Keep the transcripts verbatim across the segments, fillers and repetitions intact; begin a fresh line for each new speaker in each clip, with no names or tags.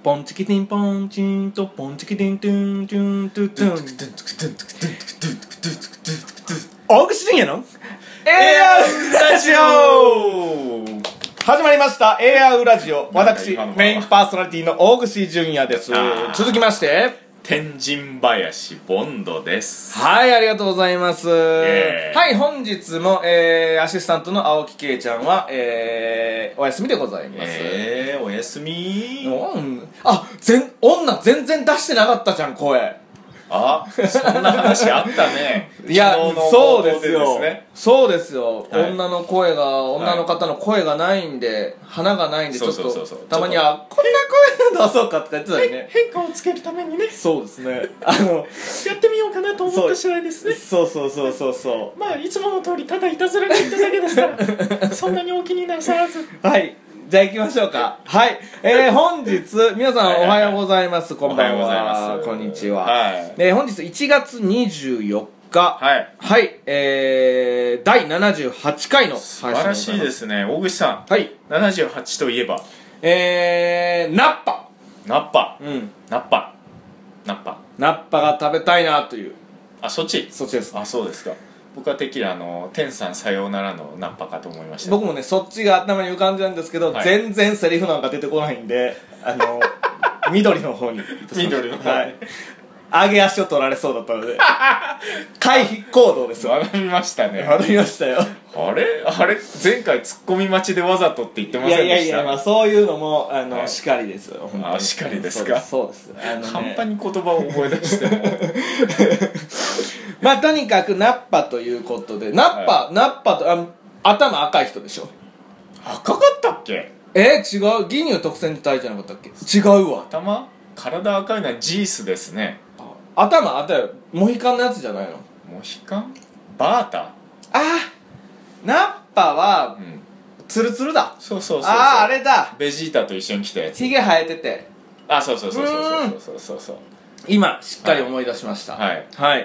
ポンチキティンポンチンとポンチキティントゥントゥントゥトゥン大口純也のエアウラジオ始まりました。エアウラジオ、私メインパーソナリティの大口純也です。続きまして
天神林ボンドです。
はい、ありがとうございます。はい、本日も、えー、アシスタントの青木圭ちゃんは、えー、お休みでございます。
えー、お休み
うん、あ、全女全然出してなかったじゃん、声。
あ、そんな話あったね。
いや、
昨日の
そうですよ。
報道でですね、
そうですよ、
はい、
女の声が、女の方の声がないんで、花がないんで、ちょっとたまにはこんな声出そうかって言ってたよね。
変化をつけるためにね。
そうですね、あの
やってみようかなと思った次第ですね。
そうそうそうそうそう。
まあいつもの通りただいたずらに言っただけですからそんなにお気になさらず。
はい、じゃあ行きましょうか。はい、えー、本日皆さんおはようございます。こんばんは、こんにちは。はい、えー、本日いちがつにじゅうよっか、はい、はい、えー、だいななじゅうはちかいの配信。
素晴らしいですね。大口さん、はい、ななじゅうはちといえば、
えー、ナッパ。
ナッパ、
うん、
ナッパナッパ
ナッパが食べたいなという。
あ、そっち
そっちです。
あ、そうですか。僕はてっきりあの天さんさようならのナッパかと思いました。
僕もね、そっちが頭に浮かんでるんですけど、はい、全然セリフなんか出てこないんで、あの緑の方に
緑の方に、
はい、上げ足を取られそうだったので回避行動ですよ。
学びましたね。
学びましたよ。
あれあれ前回ツッコミ待ちでわざとって言ってませんでした？いやいやいや、ま
あ、そういうのもあの、はい、しかりですよ。
あ、しかりですか。
そうです、そうです。あの、ね、
半端に言葉を覚え出しても
まあとにかくナッパということで、ナッパ、はい、ナッパと、あ、頭赤い人でしょ。
赤かったっけ？
えー、違う、義乳特選隊じゃなかったっけ？違うわ。
頭？体赤いのはジースですね。
頭、あったよ。モヒカンのやつじゃないの？
モヒカン？バータ？
ああ、ナッパは、うん、ツルツルだ。
そうそうそうそう。
ああ、あれだ。
ベジータと一緒に来たやつ。
ヒゲ生えてて。
あ、そうそうそうそうそうそうそうそう。
今しっかり思い出しました。
はい
はい。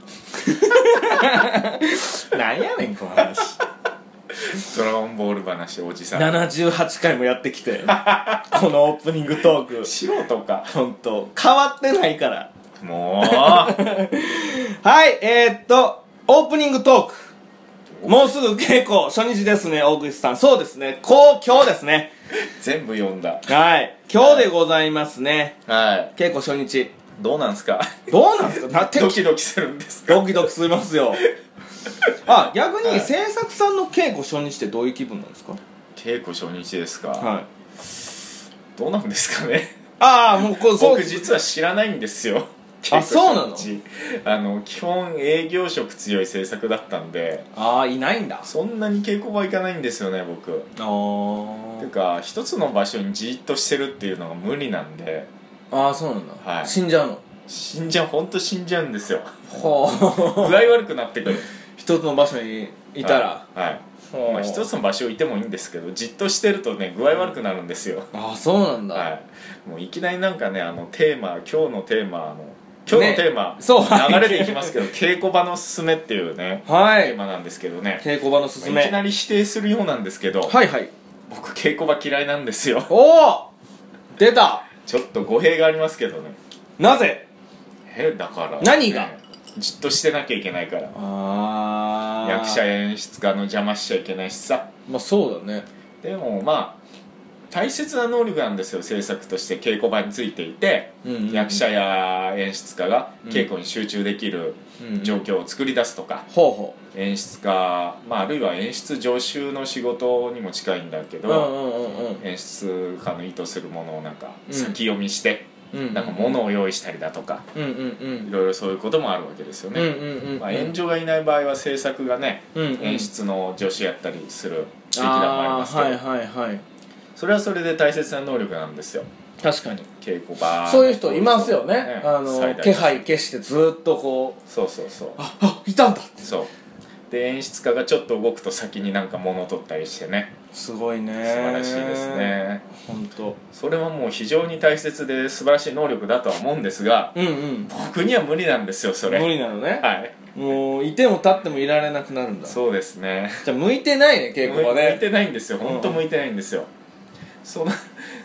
なんやねんこの話。
ドラゴンボール話、おじさん
ななじゅうはちかいもやってきてこのオープニングトーク
素人か。
本当変わってないから
もう
はい、えー、っとオープニングトーク、もうすぐ稽古初日ですね。大口さん、そうですね、こう今日ですね。
全部読んだ。
はい、今日でございますね。
はい、
稽古初日
どうなんすか？
どうなんすか？な
ドキドキするんですか？
ドキドキしますよ。あ、逆に制作さんの稽古初日ってどういう気分なんですか？
稽古初日ですか？
はい、
どうなんですかね。
ああ、もうこう、
僕実は知らないんですよ。
あ、そうなの？
あの基本営業職強い制作だったんで。
ああ、いないんだ。
そんなに稽古場行かないんですよね、僕。ああ。ていうか一つの場所にじーっとしてるっていうのが無理なんで。
ああ、そうなんだ。はい、死んじゃうの？
死んじゃう、ほんと死んじゃうんですよ。
ほう。
具合悪くなってくる。
一つの場所にいたら、
はい、はい、まあ、一つの場所いてもいいんですけど、じっとしてるとね具合悪くなるんですよ。
ああ、そうなんだ。
はい、もういきなりなんかね、あのテーマ、今日のテーマの今日のテーマ、ね、
そう
流れでいきますけど稽古場のすすめっていうね、はい、テーマなんですけどね。
稽古場のすすめ、
いきなり否定するようなんですけど、はいはい、僕稽古場嫌いなんですよ。お
お、出た。
ちょっと語弊がありますけどね。
なぜ？
え、だから、ね、
何が？
じっとしてなきゃいけないから。
あ、
役者演出家の邪魔しちゃいけないしさ。
まあそうだね。
でもまあ大切な能力なんですよ、制作として。稽古場についていて、うんうんうん、役者や演出家が稽古に集中できる状況を作り出すとか、うんうん、ほうほう、演出家、まあ、あるいは演出助手の仕事にも近いんだけど、うんうんうんうん、演出家の意図するものをなんか先読みして、うん、なんか物を用意したりだとか、うんうんうん、いろいろそういうこともあるわけですよね。うんうんうん、まあ、演者がいない場合は制作がね、うんうん、演出の助手やったりする劇団もありますけど、はいはいはい、それはそれで大切な能力なんですよ。
確かに
稽古場、
そういう人いますよね。ね、あの気配消してずっとこう、
そうそうそう、
ああ、いたんだって。
そうで、演出家がちょっと動くと先になんか物を取ったりしてね、
すごいね、
素晴らしいですね。
本当、
それはもう非常に大切で素晴らしい能力だとは思うんですが、うんうん、僕には無理なんですよ、それ。
無理なのね。
はい、
もういても立ってもいられなくなるんだ。
そうですね。
じゃあ向いてないね、稽古場ね。
向いてないんですよ、本当向いてないんですよ。その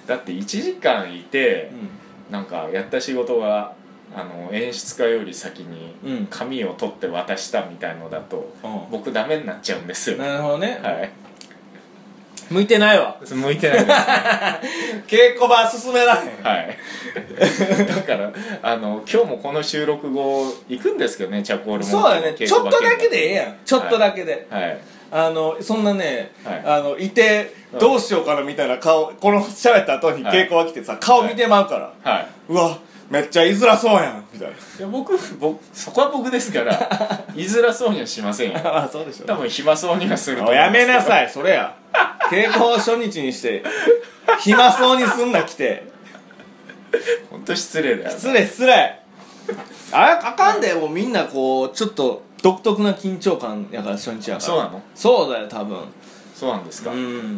だっていちじかんいて、うん、なんかやった仕事があの演出家より先に紙を取って渡したみたいのだと、うん、僕ダメになっちゃうんですよ。
なるほどね、
はい、
向いてないわ。
向いてないです、ね、
稽古場進められへん。
はいだからあの今日もこの収録後行くんですけどね、チャコールモンキー。
そうだね、ちょっとだけでええやん。ちょっとだけで、
はい、はい、
あのそんなね、はい、あのいてどうしようかなみたいな顔、この喋った後に稽古が来てさ、顔見てまうから、はい、うわめっちゃ言いづらそうやんみたいな。い
や僕僕そこは僕ですから言いづらそうにはしませんよ
あそうでしょ、
多分暇そうにはすると思います。
やめなさいそれや稽古初日にして暇そうにすんな来て
本当失礼だよ。
失礼失礼あれあかんで、もうみんなこうちょっと独特な緊張感やから初日やから。
そうなの？
そうだよ多分。
そうなんですか。
うん。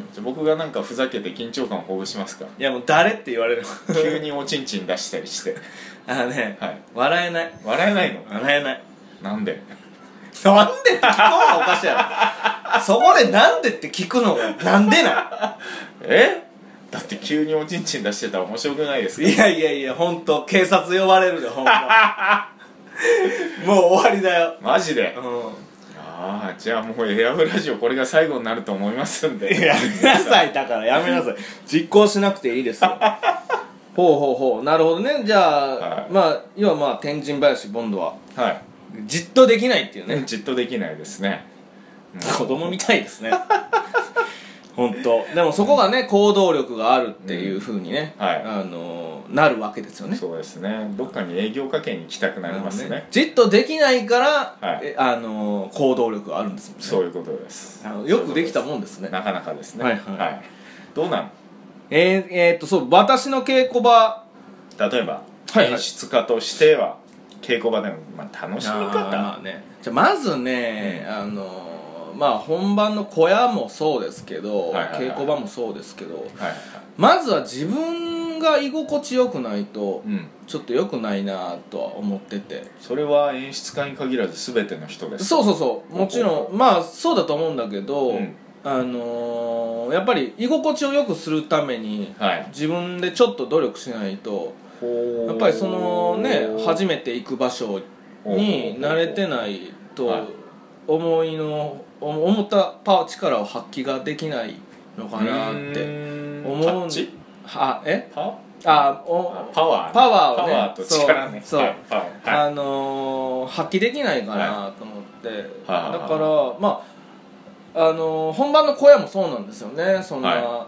じゃ僕がなんかふざけて緊張感をほぐしますか。
いやもう誰って言われる
急におちんちん出したりして
あのね、
はい、
笑えない。
笑えないの？
笑えない。
なんで？
なんでって聞くのがおかしいやろそこでなんでって聞くのがなんでな
えだって急におちんちん出してたら面白くないですか。
いやいやいや、ほんと警察呼ばれるでほんまもう終わりだよ
マジで。
うん、
ああ、じゃあもうエアブラジオこれが最後になると思いますんで
やめなさい、だからやめなさい実行しなくていいですよほうほうほう、なるほどね。じゃあ、はい、まあ要はまあ天神林ボンドは、はい、じっとできないっていうね。
じっとできないですね。
子供みたいですね本当。でもそこがね、行動力があるっていう風にね、うん、はい、あのなるわけですよね。
そうですね。どっかに営業かけに行きたくなりますね。ね、
じっとできないから、はい、あの行動力があるんですもんね。
そういうことです。
あのよくできたもんですね。
なかなかですね。
はいはい、はい、
どうなの？
えー、えー、っとそう私の稽古場、
例えば、はいはい、演出家としては稽古場での、まあ、楽しみ方、
まあね、じゃあまずね、うん、あのまあ本番の小屋もそうですけど、はいはいはい、稽古場もそうですけど、はいはいはい、まずは自分が居心地よくないと、うん、ちょっとよくないなとは思ってて。
それは演出家に限らず全ての人ですか？
そうそうそう、もちろんまあそうだと思うんだけど、うん、あのー、やっぱり居心地を良くするために、はい、自分でちょっと努力しないと、やっぱりそのね、初めて行く場所に慣れてないと、はい、思いの思ったパ力を発揮ができないのかなって思う。
パッチ？
あえ
パ
あお
パワー
パワーをね、
パワーと力ね、
そう、
はいはい、
あのー、発揮できないかなと思って、はい、だからまああのー、本番の小屋もそうなんですよね。そんな、はい、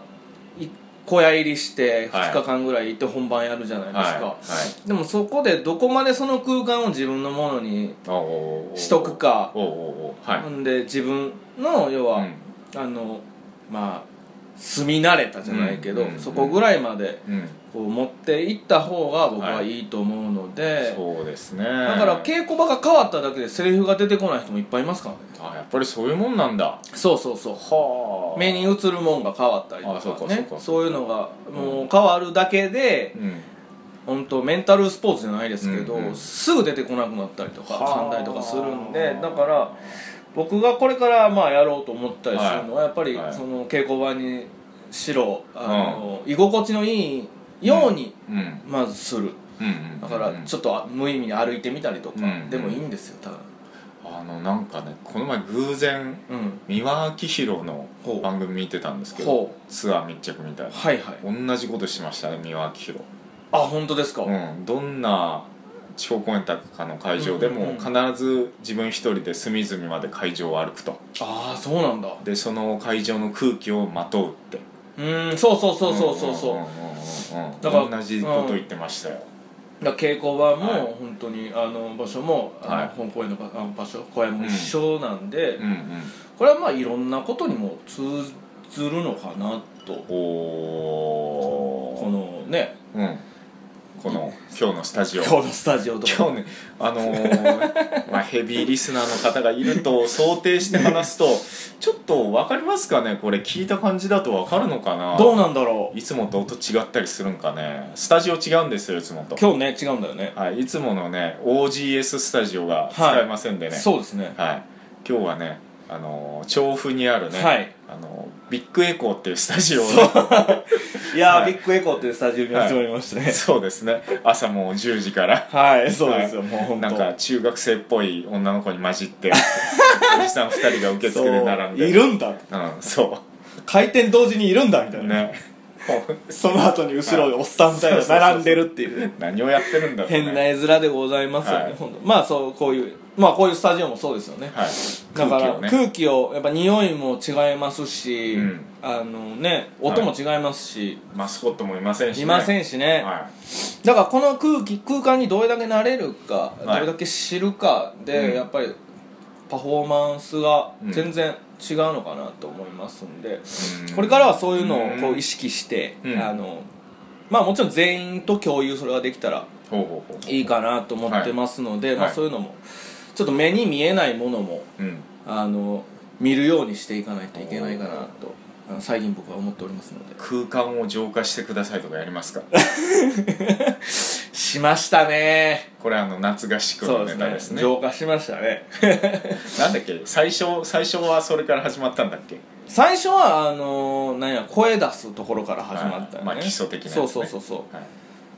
小屋入りしてふつかかんぐらい行って本番やるじゃないですか、はいはい、でもそこでどこまでその空間を自分のものにしとくか、はい、で自分の要は、うん、あのまあ住み慣れたじゃないけど、うんうんうん、そこぐらいまでこう持っていった方が僕はいいと思うので、はい、
そうですね。
だから稽古場が変わっただけでセリフが出てこない人もいっぱいいますからね。
あ、やっぱりそういうもんなんだ。
そうそうそう、はあ、目に映るもんが変わったりとかね、そうかそうか、そういうのがもう変わるだけで、うん、本当メンタルスポーツじゃないですけど、うんうん、すぐ出てこなくなったりとか噛んだりとかするんで、だから僕がこれからまあやろうと思ったりするのは、やっぱりその稽古場にしろ、あの、うん、居心地のいいようにまずする、うんうん、だからちょっと無意味に歩いてみたりとかでもいいんですよ多分。
あのなんかね、この前偶然、うん、三輪明宏の番組見てたんですけど、ツアー密着みたいな、はいはい、同じことしましたね、三輪明宏。
あ、本当ですか。
うん、どんな地方公演とかの会場でも必ず自分一人で隅々まで会場を歩くと。
ああ、そうなんだ。
でその会場の空気をまとうって。
うーん、そうそうそうそうそうそう。
だから同じこと言ってましたよ。
だから稽古場も本当に、はい、あの場所も、はい、本公演の場所公演も一緒なんで、うんうんうん、これはまあいろんなことにも通ずるのかなと。おこのね、うん、
この今日のスタジオ
今日のスタジオとか
今日ね、あのーまあ、ヘビーリスナーの方がいると想定して話すとちょっと分かりますかね。これ聞いた感じだと分かるのかな。
どうなんだろ
う。いつもと音違ったりするんかね。スタジオ違うんですよ、いつもと。
今日ね違うんだよね、
はい、いつものね オージーエス スタジオが使えませんでね、はい、
そうですね、
はい、今日はね、あのー、調布にあるね、はい、あのービッグエコーっていうスタジオを、ね、
いやー、はい、ビッグエコーっていうスタジオにやっておりましてね、はい、
そうですね、朝もうじゅうじから
はいそうですよ、はい、もう本当
なんか中学生っぽい女の子に混じっておじさんふたりが受付で並んで
いるんだ、うん、
そう
開店同時にいるんだみたいなねその後に後ろでおっさんみたいな並んでるっていう
何をやってるんだろう、ね、
変な絵面でございますよね、はい、本当まあそうこういうまあこういうスタジオもそうですよね、はい、だから空 気,、ね、空気をやっぱ匂いも違いますし、うん、あのね音も違いますし、はい、
マスコットもいませんしね
いませんしね、はい、だからこの空気空間にどれだけ慣れるか、はい、どれだけ知るかで、うん、やっぱりパフォーマンスが全然違うのかなと思いますんで、うん、これからはそういうのをこう意識して、うん、あのまあもちろん全員と共有それができたらいいかなと思ってますので、はいまあ、そういうのもちょっと目に見えないものも、うん、あの見るようにしていかないといけないかなと最近僕は思っておりますので。
空間を浄化してくださいとかやりますか
しましたね。
これあの夏合宿のネタですね。
浄化しましたね
なんだっけ最初最初はそれから始まったんだっけ。
最初はあのー、なんや声出すところから始まったよね、
まあ基礎的なやつね。
そうそうそうそう、はい、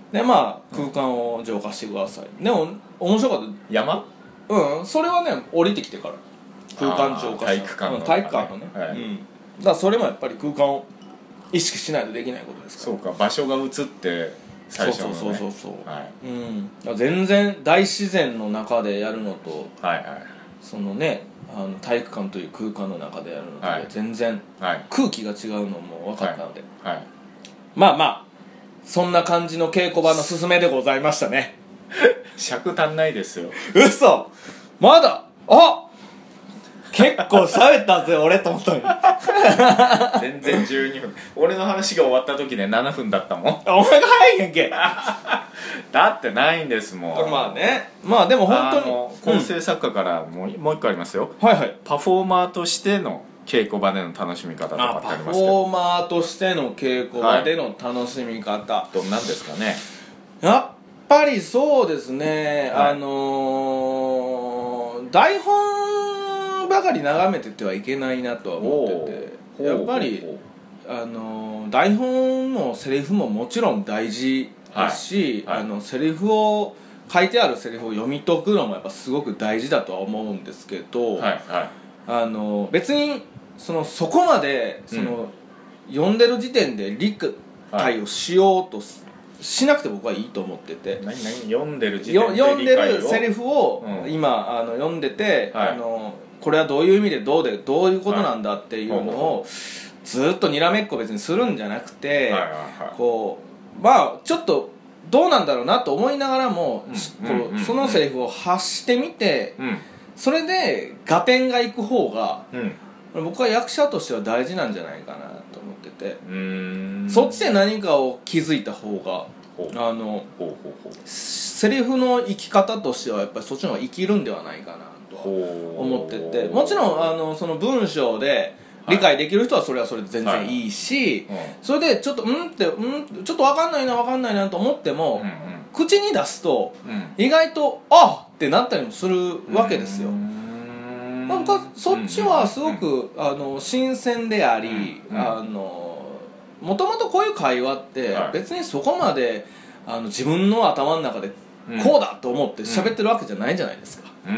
でまあ空間を浄化してください、うん、でも面白かった。
山
うんそれはね降りてきてから空間浄化
体育館の、ね、
体育館のね、はいうん、だからそれもやっぱり空間を意識しないとできないことですから。
そうか場所が映って最初のね
そうそうそうそう、はいうん、だから全然大自然の中でやるのと、はいはい、そのねあの体育館という空間の中でやるのと、はい、全然空気が違うのも分かったので、はいはい、まあまあそんな感じの稽古場の勧めでございましたね
尺足んないですよ。
嘘まだあ結構喋ったんですよ俺と思ったのに
全然じゅうにふん俺の話が終わった時でななふんだったもん。
お前が早いやんけ
だってないんですもん。
まあねまあでも本当に
構成作家からもう、うん、もう一個ありますよ。
はいはい
パフォーマーとしての稽古場での楽しみ方とかってありますけど。
パフォーマーとしての稽古場での楽しみ方、はい、
どんなんですかね。
やっぱりそうですね、はい、あのー、台本ばかり眺めててはいけないなとは思ってて、やっぱりあのー、台本もセリフももちろん大事ですし、はいはい、あのセリフを書いてあるセリフを読み解くのもやっぱすごく大事だとは思うんですけど、はいはい、あの別にそのそこまでその、うん、読んでる時点で理解をしようとしなくて僕はいいと思ってて。
何何読んでる時点で理解を
読んでるセリフを、うん、今あの読んでて、はい、あのこれはどういう意味でどうでどういうことなんだっていうのを、はい、ずっとにらめっこ別にするんじゃなくて、はいはいはい、こうまあちょっとどうなんだろうなと思いながらも、うん、こう、うん、そのセリフを発してみて、うん、それで合点がいく方が、うん、僕は役者としては大事なんじゃないかなと思ってて、うーんそっちで何かを気づいた方があのセリフの生き方としてはやっぱりそっちの方が生きるんではないかなと思ってて、もちろんあのその文章で理解できる人はそれはそれで全然いいし、はいはい、それでちょっとうんってうんちょっと分かんないな分かんないなと思っても、うんうん、口に出すと、うん、意外とあっってなったりもするわけですよ。なんかそっちはすごく、うん、あの新鮮であり、うん、あのもともとこういう会話って別にそこまであの自分の頭の中でこうだと思って喋ってるわけじゃないじゃないですか。うん、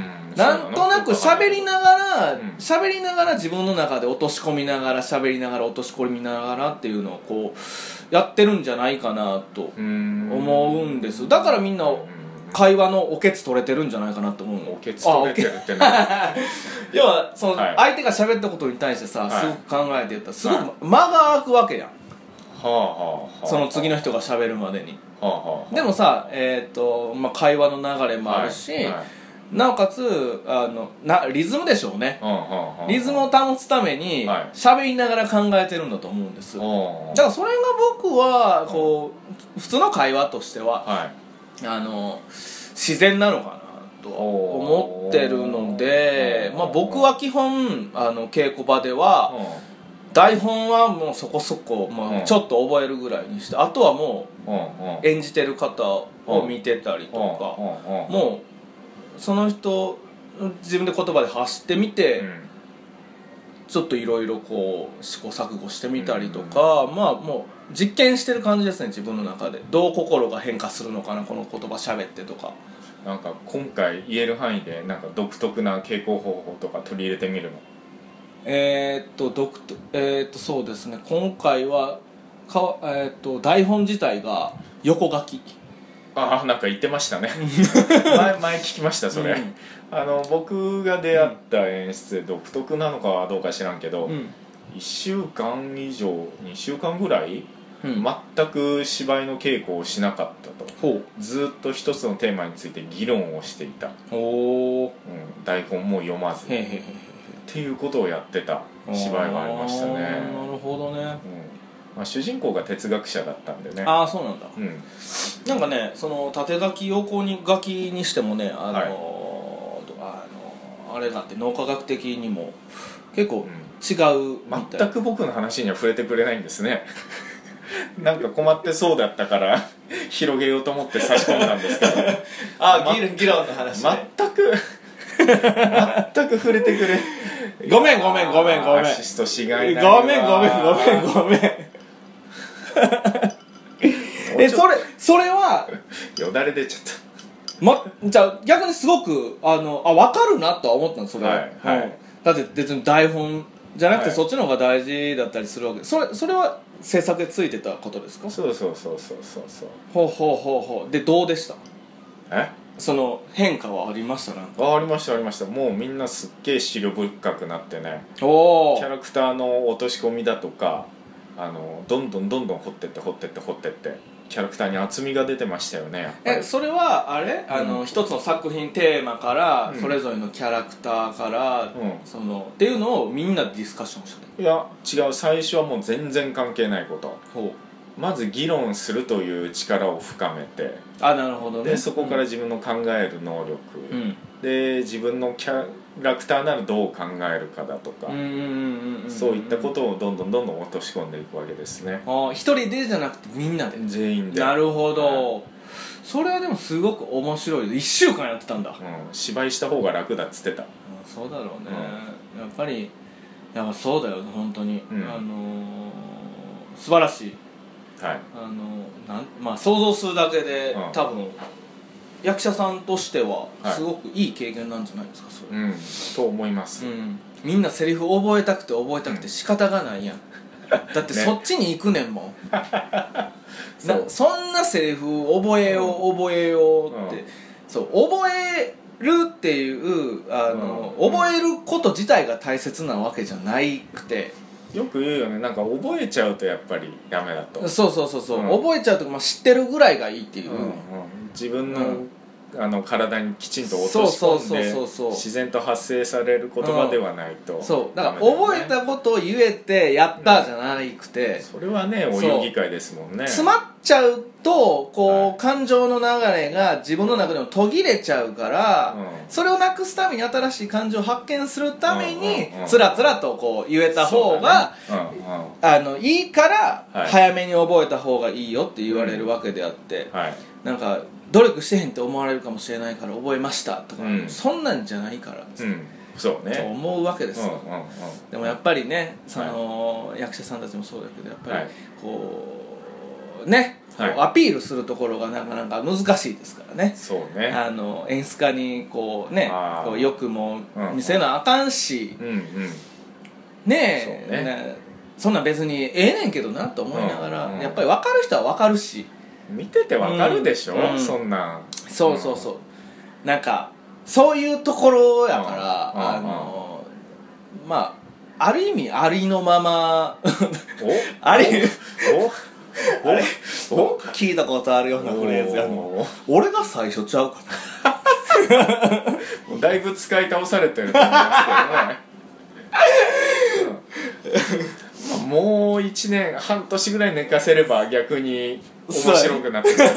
なんとなく喋りながら喋りながら自分の中で落とし込みながら喋りながら落とし込みながらっていうのをこうやってるんじゃないかなと思うんです。だからみんな会話のおけつ取れてるんじゃないかなと思うの。
おけつ取れてるってね
要はその相手が喋ったことに対してさ、はい、すごく考えて言ったらすごく間が空くわけやん、はあはあ、その次の人が喋るまでに、はあはあ、でもさ、えーとまあ、会話の流れもあるし、はいはい、なおかつあのなリズムでしょうね、はあはあ、リズムを保つために喋、はい、りながら考えてるんだと思うんです、はあ、だからそれが僕はこう普通の会話としては、はいあの自然なのかなと思ってるので、まあ、僕は基本あの稽古場では台本はもうそこそこ、まあ、ちょっと覚えるぐらいにして、あとはもう演じてる方を見てたりとか、もうその人自分で言葉で発してみて、 ちょっといろいろこう試行錯誤してみたりとか、うん、まあもう実験してる感じですね、自分の中で。どう心が変化するのかな、この言葉喋ってとか。
なんか今回言える範囲でなんか独特な稽古方法とか取り入れてみるの？
えー、っと独特えー、っとそうですね、今回はか、えー、っと台本自体が横書き。
ああ、なんか言ってましたね前, 前聞きましたそれ、うん、あの僕が出会った演出で独特なのかはどうか知らんけど、うん、いっしゅうかん以上にしゅうかんぐらい、うん、全く芝居の稽古をしなかったと。ずっと一つのテーマについて議論をしていた。お、うん、台本も読まずへへへへっていうことをやってた芝居がありましたね。な
るほどね、うん、
まあ、主人公が哲学者だったんでね。
ああ、そうなんだ、うん、なんかね、その縦書き横に書きにしてもね、あの、はい、あのあれがあって脳科学的にも結構違うみたい、
全く僕の話には触れてくれないんですねなんか困ってそうだったから広げようと思って差し込んだんですけど
ああ、議論、議論の話、ね、
全く全く触れてくれ
ごめんごめんごめんごめん、
アシストしがいない
わ、ごめんごめんごめんごめんえ、それそれは
よだれ出ちゃった、
ま、じゃあ逆にすごくあのあ分かるなとは思ったの、それは、はいはい、うん、だって別に台本じゃなくて、はい、そっちの方が大事だったりするわけ。それそれは制作でついてたことですか？
そうそうそうそうそうそう。
ほうほうほうほう。でどうでした？
え？
その変化はありました？なんか
あ、ありましたありました。もうみんなすっげえ思慮深くなってね、おキャラクターの落とし込みだとか、あのどんどんどんどん掘ってって掘ってって掘ってってキャラクターに厚みが出てましたよね。やっぱり
え、それはあれ、あの、うん、一つの作品テーマから、うん、それぞれのキャラクターから、うん、そのっていうのをみんなでディスカッションした。
いや違う、最初はもう全然関係ないこと。ほう、まず議論するという力を深めて、
あ、なるほどね。
でそこから自分の考える能力、うん、で自分のキャラクターならどう考えるかだとか、そういったことをどんどんどんどん落とし込んでいくわけですね。
あ、一人でじゃなくてみんなで、
全員で。
なるほど、はい、それはでもすごく面白い。いっしゅうかんやってたんだ、うん、
芝居した方が楽だっつってた。
そうだろうね、うん、やっぱりやっぱそうだよね、本当に、うん、あのー、素晴らしい、はい、あのなんまあ想像するだけで、うん、多分役者さんとしてはすごくいい経験なんじゃないですか、それ、
うん、と思います、うん、
みんなセリフ覚えたくて覚えたくて仕方がないやん、うん、だってそっちに行くねんもんそ, なそんなセリフ覚えよう、うん、覚えようって、うん、そう覚えるっていうあの、うん、覚えること自体が大切なわけじゃないくて、
よく言うよね、なんか覚えちゃうとやっぱりダメだと。
そうそうそうそう、うん、覚えちゃうとか、まあ、知ってるぐらいがいいっていう、うんうん、
自分の、うん、あの体にきちんと落とし込んで自然と発生される言葉ではないと、
うん、そうだから覚えたことを言えてやったじゃなくて、
うん、それはねお遊戯会ですもんね。
詰まっちゃうとこう、はい、感情の流れが自分の中でも途切れちゃうから、うん、それをなくすために新しい感情を発見するために、うんうんうん、つらつらとこう言えた方が、ね、うんうん、あのいいから、はい、早めに覚えた方がいいよって言われるわけであって、うん、はい、なんか努力してへんって思われるかもしれないから覚えましたとか、うん、そんなんじゃないから、
うん、そうね、
と思うわけですよ、うんうんうん、でもやっぱりね、その、はい、役者さんたちもそうだけどやっぱりこうね、はい、アピールするところがなかなか難しいですからね。
そうね、
あの演出家にこうね、こうよくも見せなあかんし、うんうん、ねえ、ね、そんなん別にええねんけどなと思いながら、うんうん、やっぱり分かる人は分かるし、
見ててわかるでしょ、うん、そんなん。
そうそうそう、うん、なんかそういうところやから、うん、あの、うん、まあある意味ありのままありおあれお聞いたことあるようなフレーズやの俺が最初ちゃうか
なもうだいぶ使い倒されてると思いますけどね、うん、もういちねん半年ぐらい寝かせれば逆に面白くなってくると思うんですけど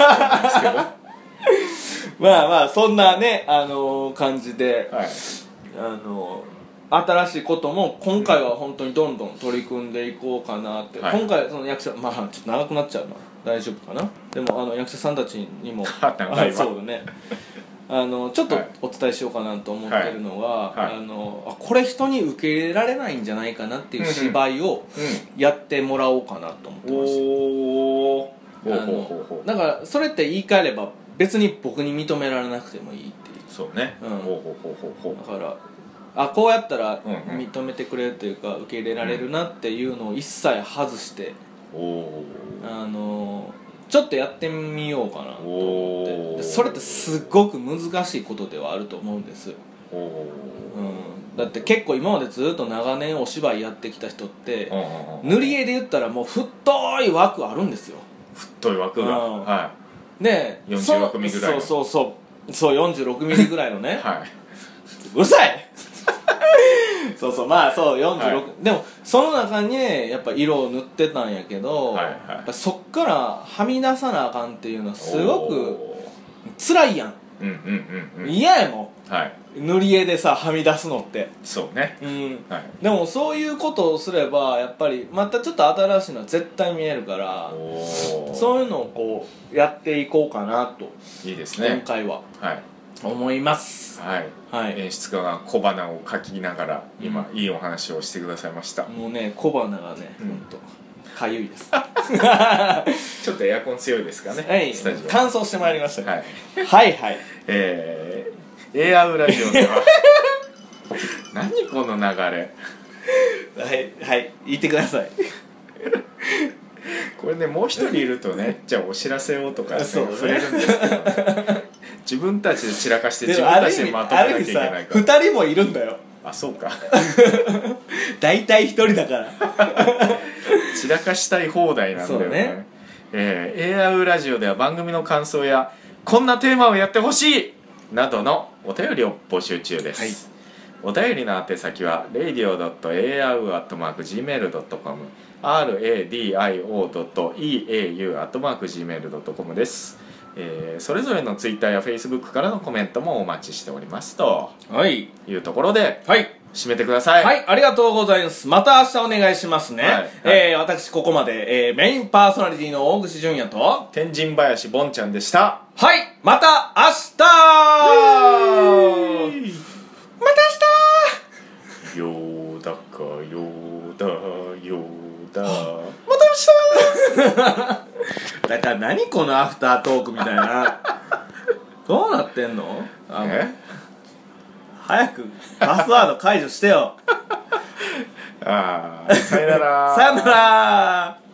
まあまあそんなね、あのー、感じで、はい、あのー新しいことも今回は本当にどんどん取り組んでいこうかなって、はい、今回その役者、まあちょっと長くなっちゃうな、大丈夫かな。でもあの役者さんたちにも
長いわ
そうだね、 あのちょっとお伝えしようかなと思ってるのが、はいはい、あのこれ人に受け入れられないんじゃないかなっていう芝居をやってもらおうかなと思ってまして、うん、あのだからそれって言い換えれば別に僕に認められなくてもいいっていう。
そうね、うん、ほうほうほうほう
ほう。だからあこうやったら認めてくれるというか受け入れられるなっていうのを一切外して、うん、あのちょっとやってみようかなと思って。それってすごく難しいことではあると思うんです、うん、だって結構今までずっと長年お芝居やってきた人って塗り絵で言ったらもう太い枠あるんですよ。
太い枠が、うん、はい。
で
よんじゅうろくミリぐらいの
そうそうそうそうよんじゅうろくミリぐらいのね
は
いうるさいそうそうまあそうよんじゅうろく、はい、でもその中にやっぱ色を塗ってたんやけど、はいはい、やっぱそっからはみ出さなあかんっていうのはすごく辛いやん。
うんうんうんうん、
嫌やもん、
はい、
塗り絵でさはみ出すのって。
そうね、
うん、はい、でもそういうことをすればやっぱりまたちょっと新しいのは絶対見えるから、そういうのをこうやっていこうかなと。
いいですね
今回は、はい、思います、
はいはい、演出家が小花を描きながら今、うん、いいお話をしてくださいました。
もうね小花がね、うん、ほんとかゆいです
ちょっとエアコン強いですかね、
はい、
スタジオ
乾燥してまいりました、
はい、
はいはい
えー、エアウラジオでは何この流れ
はいはい言ってください
これねもう一人いるとねじゃあお知らせをとか、ね、触れるんですけど、ね、自分たちで散らかして自分たちでまとめなきゃいけないから
ふたりもいるんだよ。
あそうか
大体一人だから
散らかしたい放題なんだよね。ね、えー、エーアーウラジオでは番組の感想やこんなテーマをやってほしいなどのお便りを募集中です、はい、お便りの宛先は レイディオドットエーアーウアットマークジーメールドットコム ラディオドットエーアーウアットマークジーメールドットコム です、えー、それぞれのツイッターやフェイスブックからのコメントもお待ちしておりますと、はい、いうところで、はい、締めてください。
はい、ありがとうございます。また明日お願いしますね、はいはい、えー、私ここまで、えー、メインパーソナリティの大串淳也と
天神林ボンちゃんでした。
はい、また明日また明日
よーだかよーだよーだま
た明日だから何このアフタートークみたいなどうなってんの。あえ早くパスワード解除してよ
ああさよなら
さよなら